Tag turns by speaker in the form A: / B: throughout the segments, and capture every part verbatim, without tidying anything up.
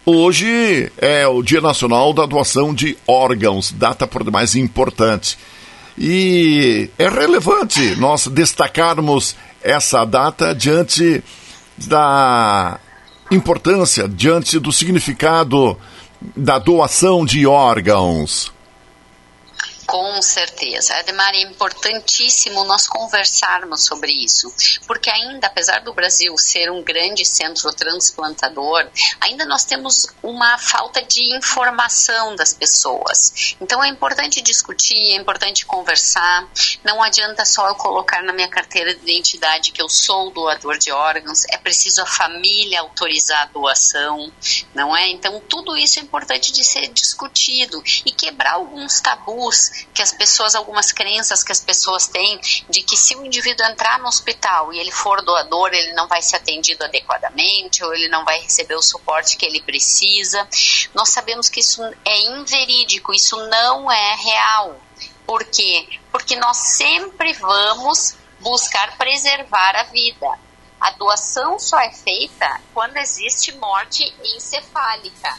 A: hoje é o Dia Nacional da Doação de Órgãos, data por demais importante. E é relevante nós destacarmos essa data diante da importância, diante do significado da doação de órgãos.
B: Com certeza. Ademar, é importantíssimo nós conversarmos sobre isso, porque ainda, apesar do Brasil ser um grande centro transplantador, ainda nós temos uma falta de informação das pessoas. Então é importante discutir, é importante conversar. Não adianta só eu colocar na minha carteira de identidade que eu sou doador de órgãos, é preciso a família autorizar a doação, não é? Então tudo isso é importante de ser discutido e quebrar alguns tabus que as pessoas, algumas crenças que as pessoas têm de que se o indivíduo entrar no hospital e ele for doador, ele não vai ser atendido adequadamente ou ele não vai receber o suporte que ele precisa. Nós sabemos que isso é inverídico, isso não é real. Por quê? Porque nós sempre vamos buscar preservar a vida. A doação só é feita quando existe morte encefálica.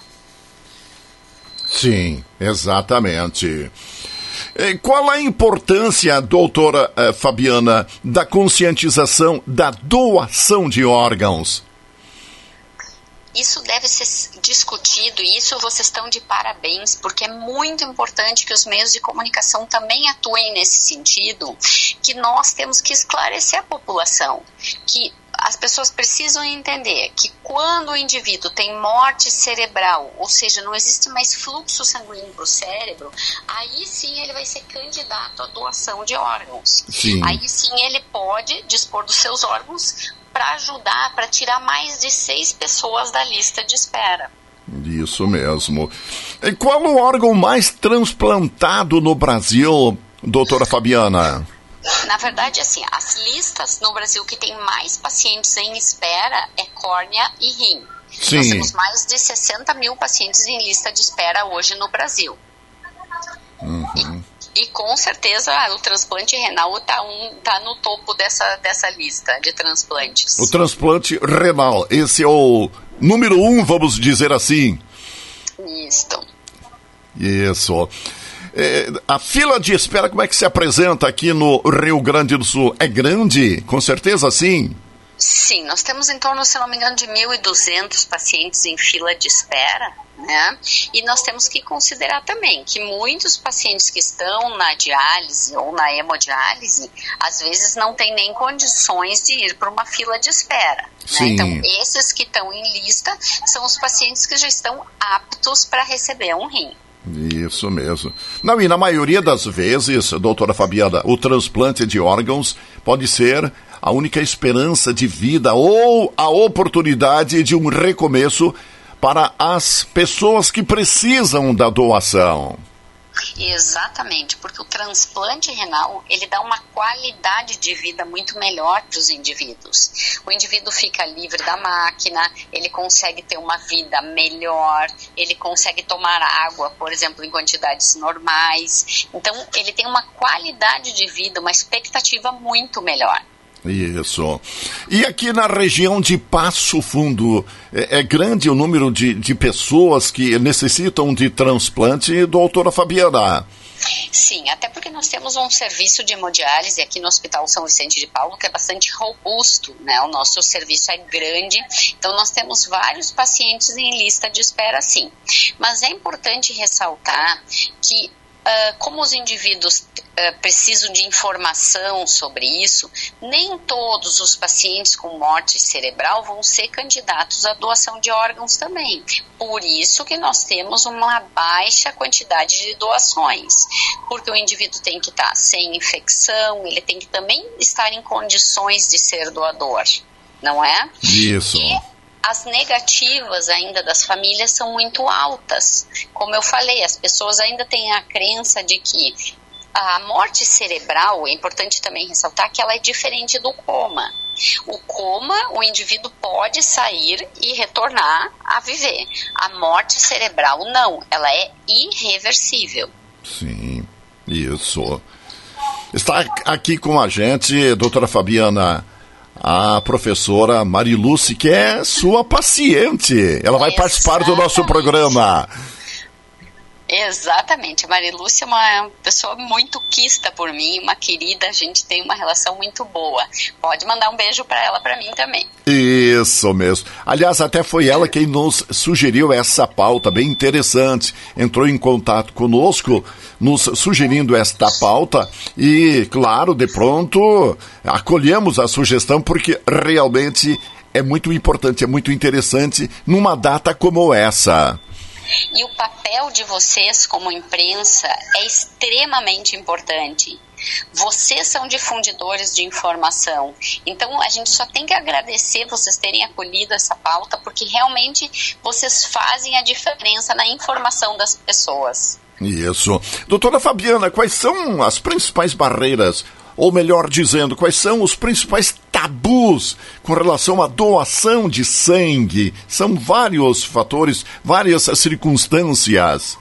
A: Sim, exatamente. Qual a importância, doutora eh, Fabiana, da conscientização da doação de órgãos?
B: Isso deve ser discutido e isso vocês estão de parabéns, porque é muito importante que os meios de comunicação também atuem nesse sentido, que nós temos que esclarecer a população, que as pessoas precisam entender que quando o indivíduo tem morte cerebral, ou seja, não existe mais fluxo sanguíneo para o cérebro, aí sim ele vai ser candidato à doação de órgãos.
A: Sim.
B: Aí sim ele pode dispor dos seus órgãos para ajudar, para tirar mais de seis pessoas da lista de espera.
A: Isso mesmo. E qual o órgão mais transplantado no Brasil, doutora Fabiana?
B: Na verdade, assim, as listas no Brasil que tem mais pacientes em espera é córnea e rim.
A: Sim.
B: Nós temos mais de sessenta mil pacientes em lista de espera hoje no Brasil.
A: Uhum.
B: E, e com certeza o transplante renal está um, tá no topo dessa, dessa lista de transplantes.
A: O transplante renal, esse é o número um, vamos dizer assim.
B: Isso.
A: Isso. É, a fila de espera, como é que se apresenta aqui no Rio Grande do Sul? É grande? Com certeza, sim.
B: Sim, nós temos em torno, se não me engano, de mil e duzentos pacientes em fila de espera, né? E nós temos que considerar também que muitos pacientes que estão na diálise ou na hemodiálise, às vezes não têm nem condições de ir para uma fila de espera. Né? Então, esses que estão em lista são os pacientes que já estão aptos para receber um rim.
A: Isso mesmo. Não, e na maioria das vezes, doutora Fabiana, o transplante de órgãos pode ser a única esperança de vida ou a oportunidade de um recomeço para as pessoas que precisam da doação.
B: Exatamente, porque o transplante renal, ele dá uma qualidade de vida muito melhor para os indivíduos. O indivíduo fica livre da máquina, ele consegue ter uma vida melhor, ele consegue tomar água, por exemplo, em quantidades normais. Então, ele tem uma qualidade de vida, uma expectativa muito melhor.
A: Isso. E aqui na região de Passo Fundo, é, é grande o número de, de pessoas que necessitam de transplante, doutora Fabiana?
B: Sim, até porque nós temos um serviço de hemodiálise aqui no Hospital São Vicente de Paulo que é bastante robusto, né? O nosso serviço é grande, então nós temos vários pacientes em lista de espera, sim. Mas é importante ressaltar que Uh, como os indivíduos uh, precisam de informação sobre isso, nem todos os pacientes com morte cerebral vão ser candidatos à doação de órgãos também. Por isso que nós temos uma baixa quantidade de doações, porque o indivíduo tem que estar sem infecção, ele tem que também estar em condições de ser doador, não é?
A: Isso.
B: E as negativas ainda das famílias são muito altas. Como eu falei, as pessoas ainda têm a crença de que a morte cerebral, é importante também ressaltar que ela é diferente do coma. O coma, o indivíduo pode sair e retornar a viver. A morte cerebral, não. Ela é irreversível.
A: Sim, isso. Está aqui com a gente, doutora Fabiana, a professora Marilúcia, que é sua paciente. Ela vai participar do nosso programa.
B: Exatamente, a Marilúcia é uma pessoa muito quista por mim, uma querida, a gente tem uma relação muito boa. Pode mandar um beijo para ela, para mim também.
A: Isso mesmo. Aliás, até foi ela quem nos sugeriu essa pauta bem interessante. Entrou em contato conosco, nos sugerindo esta pauta e, claro, de pronto, acolhemos a sugestão porque realmente é muito importante, é muito interessante numa data como essa.
B: E o papel de vocês como imprensa é extremamente importante. Vocês são difundidores de informação. Então a gente só tem que agradecer vocês terem acolhido essa pauta, porque realmente vocês fazem a diferença na informação das pessoas.
A: Isso. Doutora Fabiana, quais são as principais barreiras, ou melhor dizendo, quais são os principais tabus com relação à doação de sangue? São vários fatores, várias circunstâncias.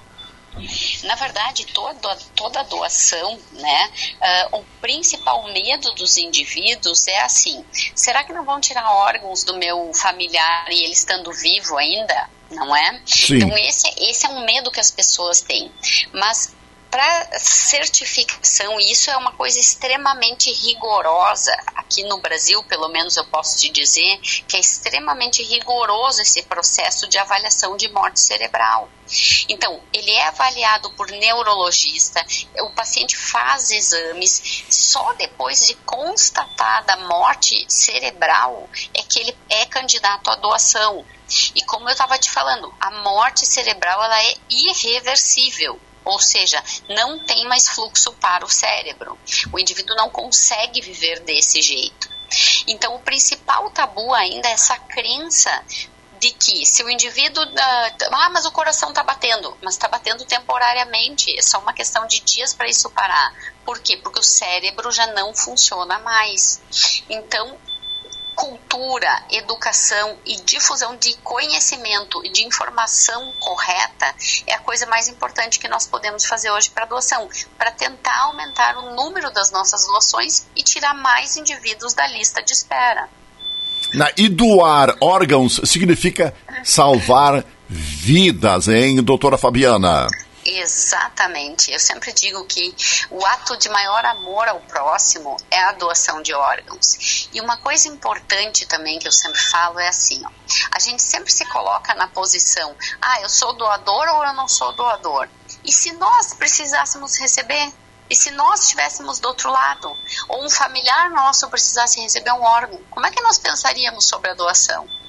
B: Na verdade, toda, toda doação, né, uh, o principal medo dos indivíduos é assim: será que não vão tirar órgãos do meu familiar e ele estando vivo ainda? Não é?
A: Sim.
B: Então esse, esse é um medo que as pessoas têm. Mas para certificação, isso é uma coisa extremamente rigorosa. Aqui no Brasil, pelo menos eu posso te dizer, que é extremamente rigoroso esse processo de avaliação de morte cerebral. Então, ele é avaliado por neurologista, o paciente faz exames, só depois de constatada a morte cerebral é que ele é candidato à doação. E como eu estava te falando, a morte cerebral ela é irreversível. Ou seja, não tem mais fluxo para o cérebro. O indivíduo não consegue viver desse jeito. Então, o principal tabu ainda é essa crença de que se o indivíduo... Ah, mas o coração está batendo. Mas está batendo temporariamente. É só uma questão de dias para isso parar. Por quê? Porque o cérebro já não funciona mais. Então, cultura, educação e difusão de conhecimento e de informação correta é a coisa mais importante que nós podemos fazer hoje para a doação, para tentar aumentar o número das nossas doações e tirar mais indivíduos da lista de espera.
A: Na, e doar órgãos significa salvar vidas, hein, doutora Fabiana?
B: Exatamente. Eu sempre digo que o ato de maior amor ao próximo é a doação de órgãos. E uma coisa importante também que eu sempre falo é assim, ó, a gente sempre se coloca na posição, ah, eu sou doador ou eu não sou doador? E se nós precisássemos receber? E se nós estivéssemos do outro lado? Ou um familiar nosso precisasse receber um órgão? Como é que nós pensaríamos sobre a doação?